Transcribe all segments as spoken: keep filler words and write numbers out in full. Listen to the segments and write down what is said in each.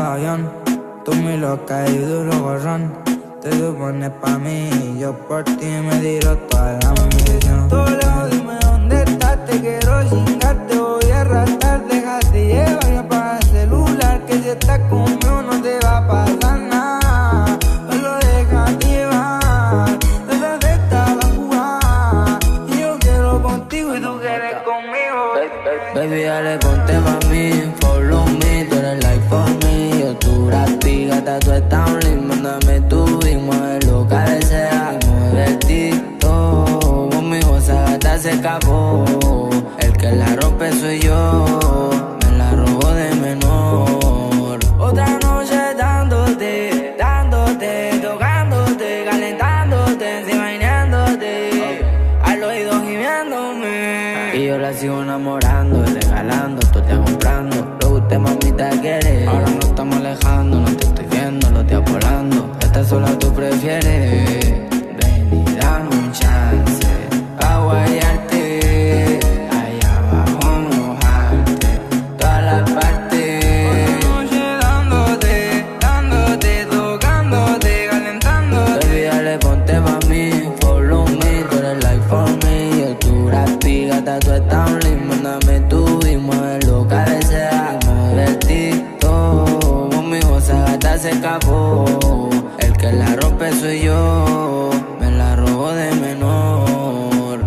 avión. Tú muy loca y duro gorrón. Te supones pa' mí y yo por ti me tiro toda la munición. Todo lejos, dime dónde estás, te quiero chingar, te voy a arrastrar. Déjate llevar y apaga el celular, que si estás conmigo no te va a pasar nada. Solo déjate llevar, detrás de esta la jugada. Y yo quiero contigo y tú quieres conmigo. Baby, dale, ponte pa' mí, follow me, tú eres like for me. Yo tu gratis, gata, tú estás un link, mándame tu y mueve lo que desea. Y mueve el tito, conmigo esa gata se escapó. El que la rompe soy yo, me la robó de menor. Otra noche dándote, dándote, tocándote, calentándote, encima bañándote, al oído gimiéndome. Y yo la sigo enamorando, regalando, tú te comprando. Lo que usted mamita quiere, ahora nos estamos alejando, no te estoy viendo, lo estoy volando. Esta sola tú prefieres, ven y dame un chance, pa' guayarte, allá abajo mojarte, todas las partes. Otra noche dándote, dándote, tocándote, calentándote. Baby, dale, ponte pa' mí, follow me, tú eres like for me. Yo tu gratis, gata, tú estás un link, mándame tú y mueve lo que desea. Y mueve el tito, conmigo esa gata se escapó. El que la rompe soy yo, me la robó de menor.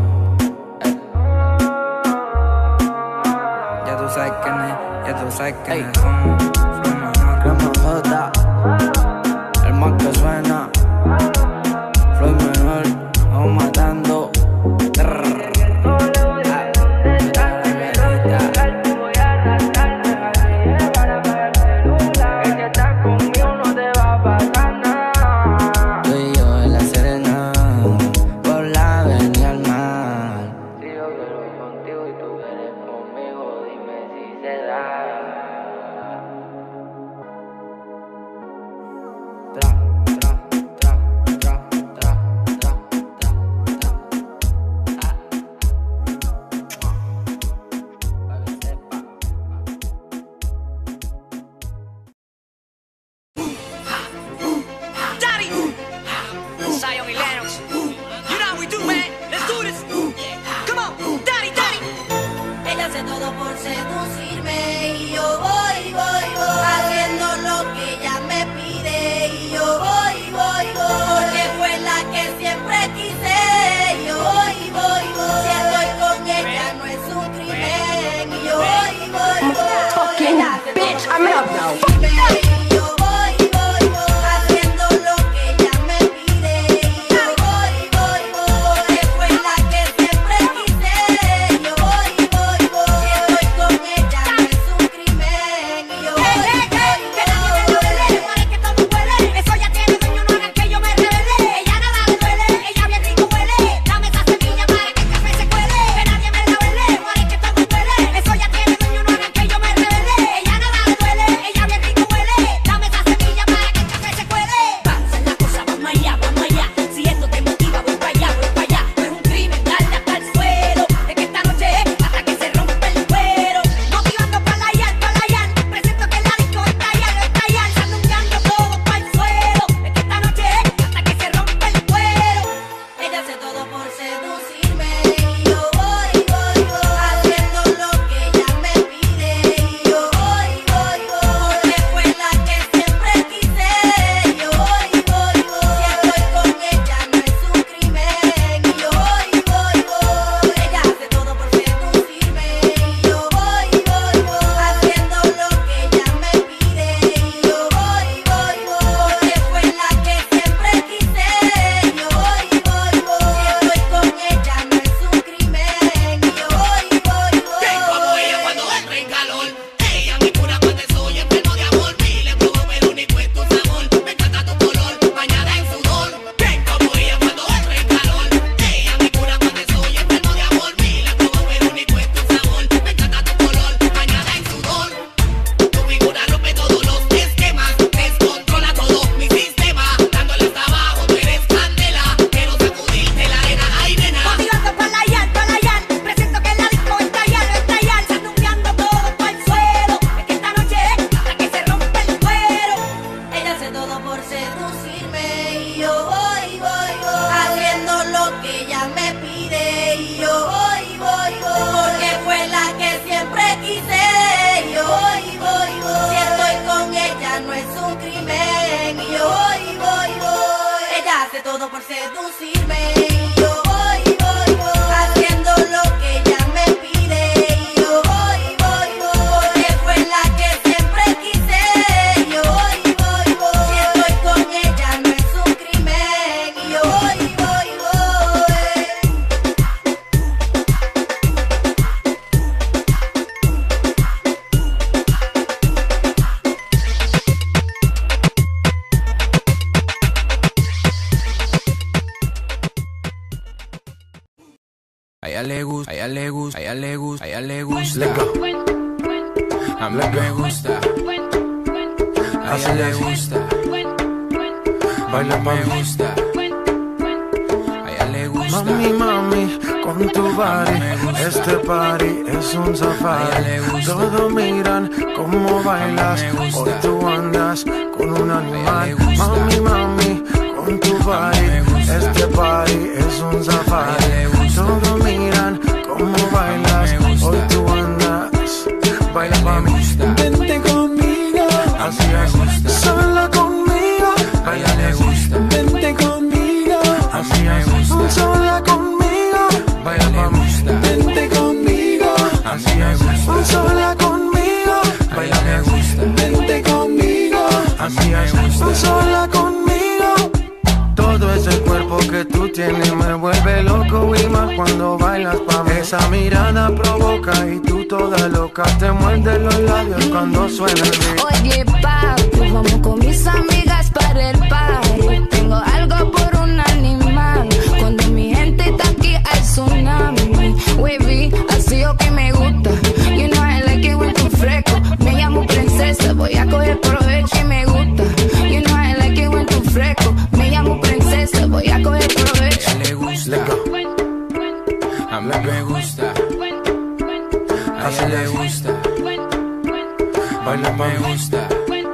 Ya tú sabes quién es, ya tú sabes quién es. Somos, somos Rama J, el más que suena. Floyd menor, vamos matando. Tú y yo en la Serena, por la avenida al mar. Si yo quiero contigo y tú quieres conmigo, dime si se da. Tra, tra, tra, tra, tra, tra, tra, tra. Ah. Pa' que sepa. Daddy! Zion y Lennox. You know how we do, man. Let's do this. Come on, Daddy, Daddy. Ella hace todo por seducirme y yo voy, voy, voy, haciendo lo que ella me pide y yo voy, voy, voy, porque fue la que siempre quise y yo voy, voy, voy, si estoy con ella no es un crimen y yo voy, voy, voy, Fucking ella hace bitch, todo I'm por up now. seducirme y yo voy, voy, voy, haciendo lo que ella me pide y yo todo por seducirme. Y yo voy, voy, voy, haciendo lo que ella me pide. Y yo voy, voy, voy, porque fue la que siempre quise. Y yo voy, voy, voy, si estoy con ella no es un crimen. Y yo voy, voy, voy. A ella le gusta, a ella le gusta, a ella le gusta, a ella le gusta. Let go. A mí me gusta. A ella le gusta. Baila pa' Me mí. gusta. A ella le gusta. Mami, mami, con tu body, este party es un A ella safari. le gusta. Todos miran cómo bailas, me gusta. hoy tú andas con un animal. le gusta. Mami, mami, con tu body, me gusta. este party es un safari. le gusta. Todos miran cómo bailas, me gusta. hoy tú andas. Baila A pa' ella le mí, gusta. vente conmigo, así es, sola conmigo. A ella le gusta. Vente conmigo, así me es, gusta. sola conmigo. Baila pa' mí, vente conmigo, así es, sola conmigo. Baila me gusta. Vente conmigo, así es, sola conmigo. Todo ese cuerpo que tú tienes me vuelve loco y más cuando bailas pa' mí. Esa mirada provoca y tú toda loca te muerdes los labios cuando suena el beat. Oye, papi, vamos con mis amigas para el party. Tengo algo por un animal. Cuando mi gente está aquí hay tsunami. Wavy, así o que me gusta. You know I like it when tú fresco. Me llamo princesa, voy a coger provecho y me gusta. You know I like it when tú fresco. Me llamo princesa, voy a coger provecho. A ella le gusta. Let go. A mí me gusta. A ella le gusta. Baila pa' Me mí. gusta.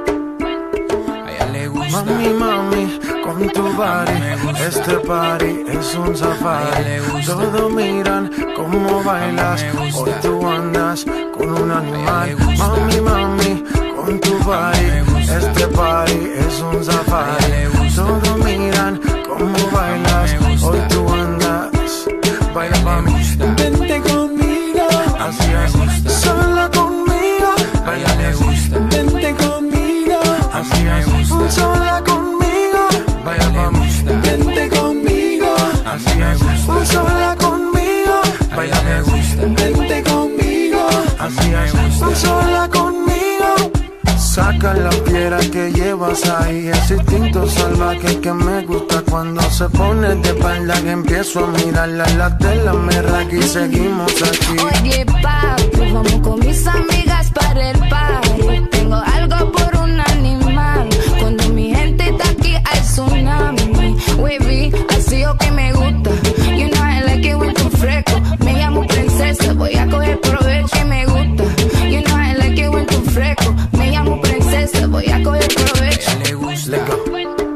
A ella le gusta. Mami, mami, con tu body, este party es un safari. le gusta. Todos miran cómo bailas, me gusta. hoy tú andas con un animal. le gusta. Mami, mami, con tu body, me gusta. este party es un safari. le gusta. Todos miran cómo bailas, me gusta. hoy tú andas. Baila pa' mí, vente conmigo, así es, sola conmigo. A ella le gusta. Vente conmigo, así me es, gusta. sola conmigo. Baila pa' mí, vente conmigo, así es, sola conmigo. Baila me gusta, vente conmigo, así es, sola conmigo. Saca la piedra que llevas ahí, ese instinto salvaje que me gusta cuando se pone de espalda, que empiezo a mirarla, la tela me raca y seguimos aquí. Oye, papi, vamos con mis amigas para el party. Tengo algo por un animal. Cuando mi gente está aquí hay tsunami. Wavy, así o que me gusta. You know I like it when tú fresco. Me llamo princesa, voy a coger provecho y me gusta. You know I like it when tú fresco. Me llamo princesa, voy a coger provecho. A ella le gusta. Let go.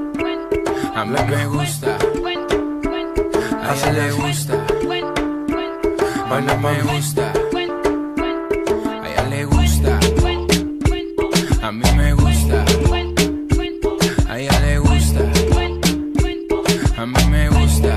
A mí me gusta. A ella le gusta. Baila pa' Me mí. gusta. A ella le gusta. A mí me gusta. A ella le gusta. A mí me gusta.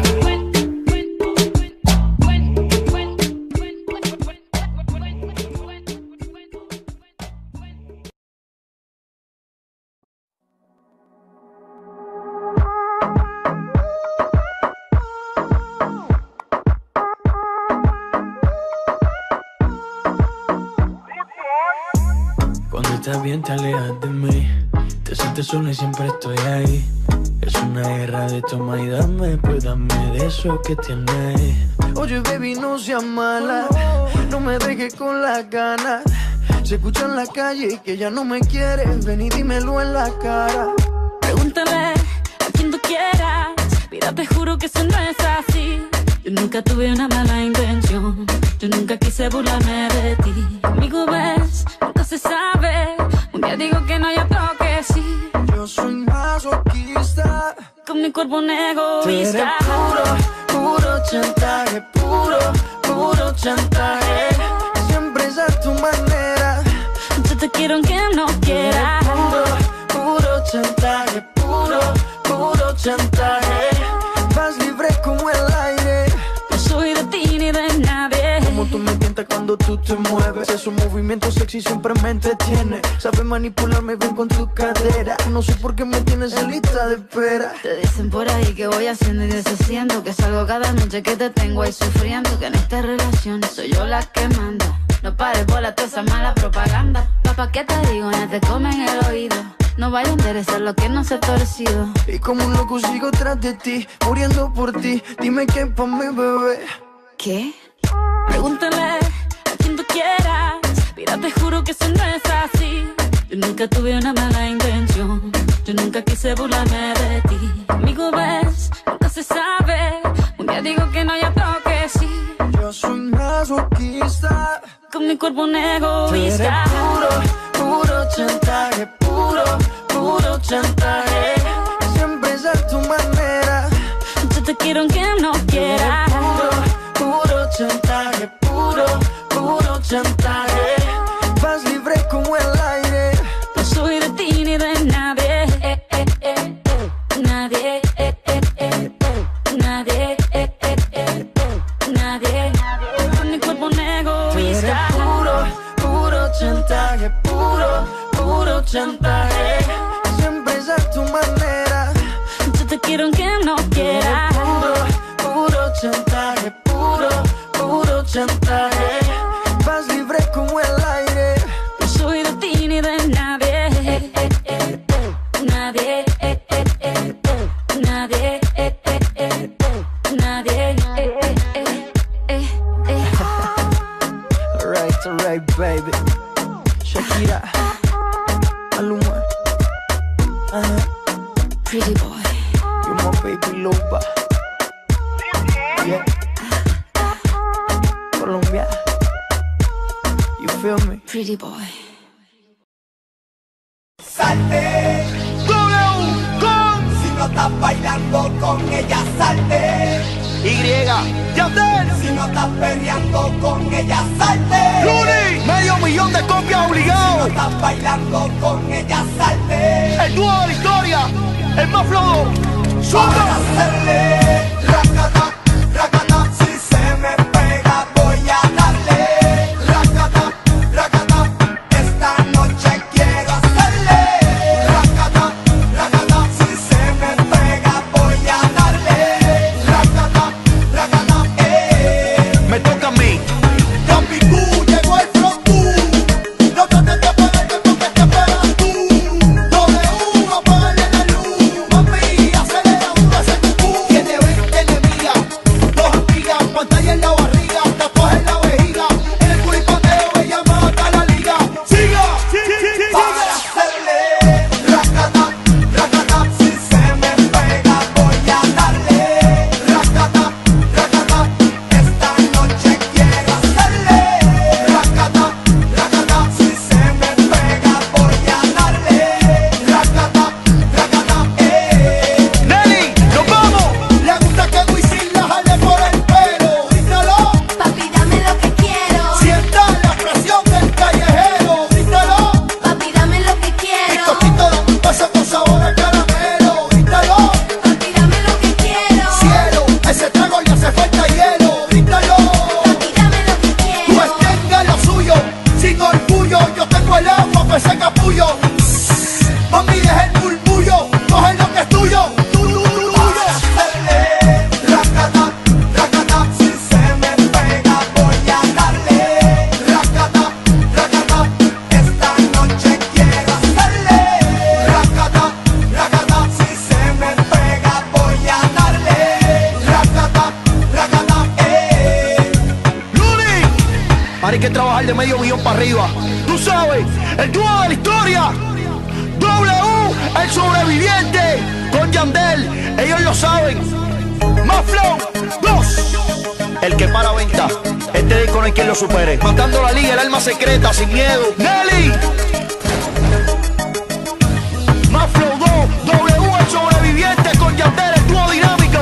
Cuando estás bien te alejas de mí. Te sientes sola y siempre estoy ahí. Es una guerra de toma y dame, pues dame de eso que tienes. Oye, baby, no seas mala, no me dejes con las ganas. Se escucha en la calle que ya no me quieres, ven y dímelo en la cara. Pregúntale a quien tú quieras, mira, te juro que eso no es así. Yo nunca tuve una mala intención, yo nunca quise burlarme de ti. Conmigo ves, nunca se sabe, un día digo que no, y otro que sí. Yo soy masoquista, Con mi cuerpo un tú eres egoísta. puro, puro chantaje, puro, puro chantaje. Siempre es a tu manera, Yo te quiero aunque no quieras. puro, puro chantaje, puro, puro chantaje. cuando tú te mueves. Esos movimientos sexy siempre me entretiene. Sabes manipularme bien con tu cadera. No sé por qué me tienes en lista de espera. Te dicen por ahí que voy haciendo y deshaciendo, que salgo cada noche que te tengo ahí sufriendo, que en esta relación soy yo la que manda. No pares bola toda esa mala propaganda. Papá, ¿qué te digo? Ya te comen el oído. No vaya a interesar lo que no se ha torcido. Y como un loco sigo tras de ti, muriendo por ti. Dime qué pa' mi bebé. ¿Qué? Pregúntale a quien tú quieras. Mira, te juro que eso no es así. Yo nunca tuve una mala intención. Yo nunca quise burlarme de ti. Amigo, ves, nunca se sabe. Un día digo que no, ya tengo que sí. Yo soy masoquista. Con mi cuerpo un Tú eres egoísta. puro, puro chantaje. Puro, puro chantaje. Siempre es a tu manera. Yo te quiero aunque no Tú eres quieras. puro, puro chantaje. Puro, puro chantaje. Vas libre como el aire. No soy de ti ni de nadie. Eh, eh, eh, eh. Nadie. Eh, eh, eh, eh. Nadie. Eh, eh, eh, eh. Nadie. Con mi cuerpo un Tú eres egoísta. puro, puro chantaje. Puro, puro chantaje. Siempre es a tu manera. Yo te quiero aunque no quieras. Puro, puro chantaje. Puro, puro chantaje. Vas libre como el aire. No soy de ti ni de nadie. Eh, eh, eh, eh. Nadie. Eh, eh, eh, eh. Nadie. Eh, eh, eh, eh. Nadie. Eh, eh, eh, eh, eh. Alright, alright, baby. Shakira, Maluma, uh-huh. Pretty boy. You're my baby loba. Yeah. Colombia. You feel me? Pretty boy. Salte, W con. Si no estás bailando con ella, salte. Y, Yandel. Si no estás peleando con ella, salte. Luni, medio millón de copias Si no obligados. estás bailando con ella, salte. El dúo de la historia, el más flojo. Para ¡Suelta! hacerle racata, racata. Si se me pega, voy a darle racata, racata. Esta noche quiero hacerle racata, racata. Si se me pega, voy a darle racata, racata. Eh. Me toca a mí. Capicú, llegó el frontú. No trates de ponerte porque te pegas tú. W, apágale la luz. Mami, acelera un ese cucú. Tiene veinte enemigas, dos amigas, pantalla en la barriga, tatuaje en la vejiga. En el culipateo ella mata la liga. ¡Siga! Para hacerle racata, racata. Si se me pega voy a darle racata, racata. Esta noche quiero hacerle racata, racata. Si se me pega voy a darle racata, racata. Eh. Nelly, nos vamos. Le gusta que Wisin la jale por el pelo. Díselo, Papi, dame lo que quiero. sienta la presión del callejero. Díselo, Papi, dame lo que quiero. tostito de un beso con sabor a caramelo. Díselo, Papi, dame lo que quiero. cielo, ese trago le hace falta hielo. Díselo, Papi, dame lo que quiero. pues tenga lo suyo, sin orgullo. Yo tengo el agua para ese capullo. Mami, deja el murmullo, coge lo que es tuyo. Tu- tu- tu- tuyo. Hacerle racata, racata. Si se me pega voy a darle racata, racata. Esta noche quiero hacerle racata, racata. Si se me pega voy a darle racata, racata. Eh. Luni, ahora hay que trabajar de medio millón para arriba. Tú sabes, el dúo de la historia. W, el sobreviviente. Con Yandel, ellos lo saben. Más flow, dos. El que para venta. Este disco no hay quien lo supere. Matando la liga, el alma secreta, sin miedo. Nelly. Más flow dos. W, el sobreviviente. Con Yandel, el dúo dinámico.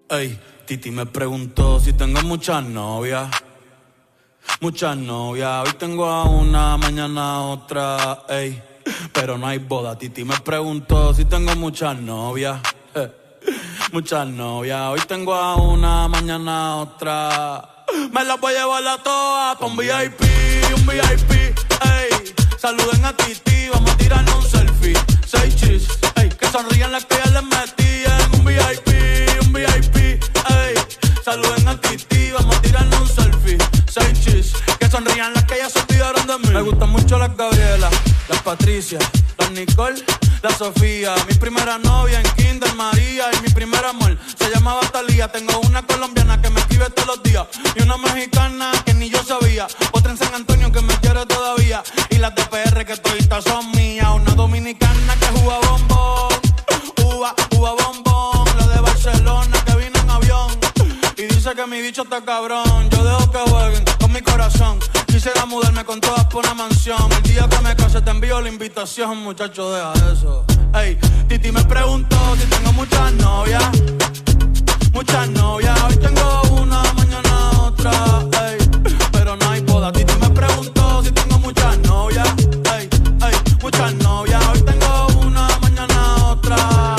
Ey, Titi me preguntó si tengo muchas novias. Muchas novias, hoy tengo a una, mañana a otra, ey. Pero no hay boda. Titi me preguntó si tengo muchas novias. Eh, muchas novias, hoy tengo a una, mañana a otra. Me las voy a llevar a todas pa' un V I P, un V I P, ey. Saluden a Titi, vamos a tirarnos un selfie. Seis chis, ey. Que sonrían las que ya les metí en un V I P, un V I P, ey. Saluden a Titi, vamos a tirarnos un selfie. Seis chis, que sonrían las que ya se olvidaron de mí. Me gustan mucho las Gabriela, las Patricia, las Nicole, la Sofía. Mi primera novia en Kinder María y mi primer amor se llamaba Talía. Tengo una colombiana que me escribe todos los días y una mexicana que ni yo sabía. Otra en San Antonio que me quiere todavía y las de P R que toditas son mías. Una dominicana que juega bombón, uva, uva bombón. La de Barcelona que vino en avión y dice que mi bicho está cabrón. Yo dejo que jueguen con mi corazón. Quisiera mudarme con todas por una mansión. El día que me case te envío la invitación, muchacho, deja eso. Ey, Titi me preguntó si tengo muchas novias. Muchas novias, hoy tengo una, mañana otra, ey. Pero no hay boda. Titi me preguntó si tengo muchas novias. Ey, ey, muchas novias, hoy tengo una, mañana otra.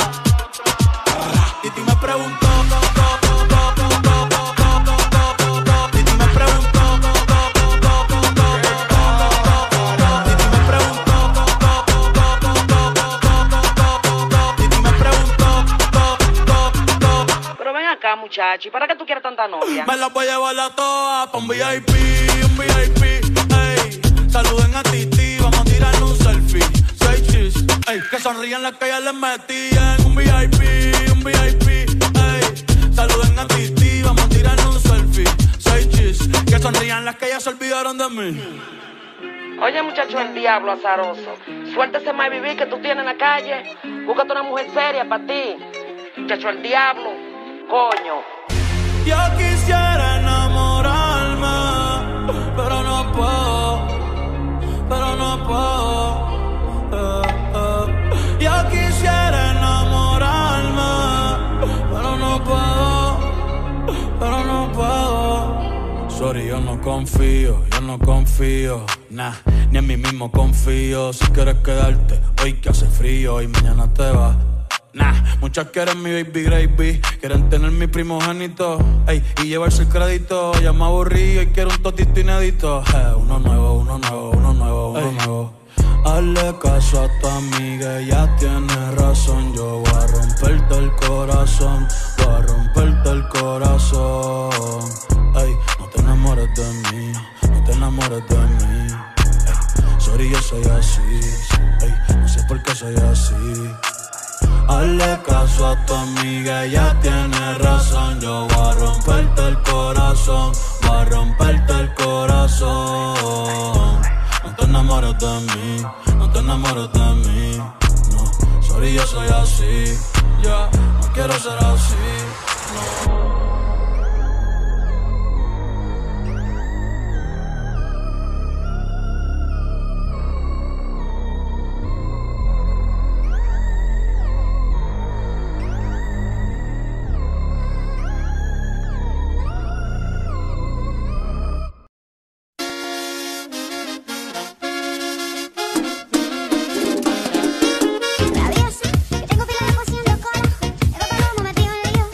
Titi me preguntó. Muchacho, ¿y para qué tú quieres tanta novia? Me la voy a llevar a todas pa' un V I P, un V I P, ey. Saluden a Titi, vamos a tirarle un selfie. Seis chis, ey. Que sonrían las que ya les metí en un V I P, un V I P, ey. Saluden a Titi, vamos a tirarle un selfie. Seis chis, que sonrían las que ya se olvidaron de mí. Oye, muchacho, el diablo azaroso. Suéltese más vivir que tú tienes en la calle. Búscate una mujer seria para ti. Muchacho, el diablo. Coño. Yo quisiera enamorarme, pero no puedo, pero no puedo. Eh, eh. Yo quisiera enamorarme, pero no puedo, pero no puedo. Sorry, yo no confío, yo no confío, nah, ni en mí mismo confío. Si quieres quedarte hoy que hace frío y mañana te vas. Nah, muchas quieren mi baby gravy, quieren tener mi primogénito, ey, y llevarse el crédito. Ya me aburrí y quiero un totito inédito. Eh, uno nuevo, uno nuevo, uno nuevo, uno ey. nuevo. Hazle caso a tu amiga, ella tiene razón. Yo voy a romperte el corazón, voy a romperte el corazón. Ey, no te enamores de mí, no te enamores de mí. Ey, sorry, yo soy así, ey, no sé por qué soy así. Hazle caso a tu amiga, ella tiene razón. Yo voy a romperte el corazón, voy a romperte el corazón. No te enamores de mí, no te enamores de mí. No, sorry, yo soy así. Ya, yeah, no quiero ser así. No. Tengo fila de cociendo cola, el otro lomo metido en el lío.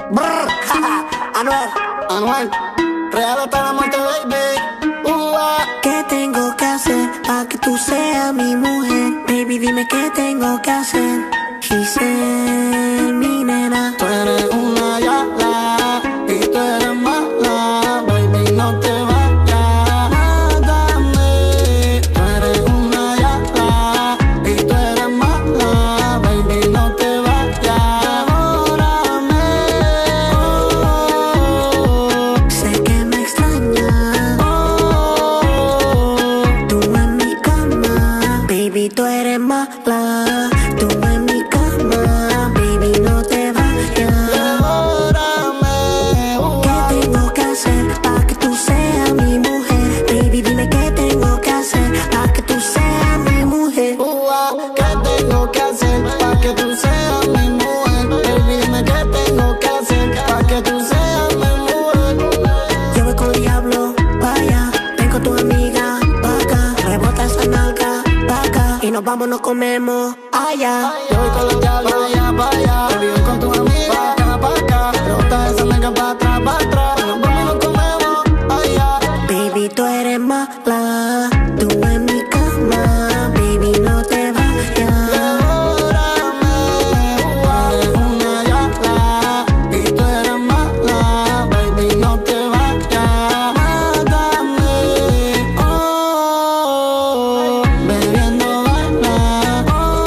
Brr, Anuel, Anuel, real hasta la muerte, baby. Uh, ¿Qué tengo que hacer para que tú seas mi mujer? Baby, dime qué tengo que hacer. Giselle, mi nena. Tú eres una yala y tú eres mala, baby, no te vayas, mátame. Tú eres una yala y tú eres mala, baby, no te vayas, devórame. Oh, sé que me extrañas. Oh, tú en mi cama, baby, tú eres mala. Tú en mi cama, baby, no te vayas. Devórame. ¿Qué tengo que hacer para que tú seas mi mujer? Baby, dime qué tengo que hacer para que tú seas mi mujer. Uh, ¿Qué tengo que hacer para que tú seas mi mujer? Baby, dime qué tengo que hacer para que tú seas mi mujer. Yo voy con diablo, vaya, ven con tu amiga, pa' acá, rebota esa nalga, pa' acá, y nos vamos, nos comemos allá. Yo voy con los diablos, vaya, vaya, te vivo con tu amiga, acá, pa' acá, rebota esa nalga pa' atrás, pa' atrás, y nos vamos, nos comemos allá. Baby, tú eres mala, tú en mi cama, baby, no te vayas. Devórame. Tú eres una yala y tú eres mala, baby, no te vayas, mátame. Oh, bebiendo baila.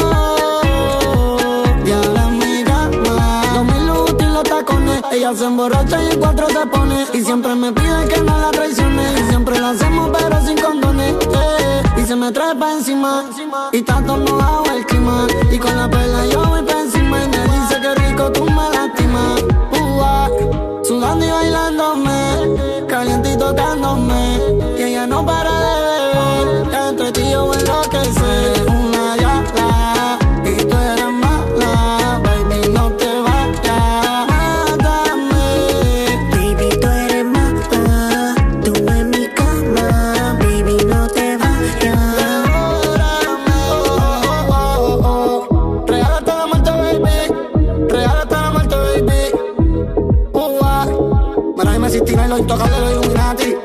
Oh, diabla en mi cama. Dos mil útiles los tacones. Ella se emborracha y en cuatro se pone. Y siempre me pide que no la traicione. Y siempre lo hacemos pero sin condones. eh. Y se me trae pa' encima. Y tanto mojado el clima. Y con la perla yo voy pa' encima. Y me dice que rico tú me lastimas. Uh, ah, sudando y bailándome, caliente y tocándome. Y ella no para de beber. Entre ti yo enloquecer. Una yala y tú eres mala, baby, no te vayas, mátame. Baby, tú eres mala, tú en mi cama, baby, no te vayas. Devórame. Oh, oh, oh, oh. Real hasta la muerte, baby. Real hasta la muerte, baby. Uh, ah. Mira, dime si Tina y los intocables de los Illuminati.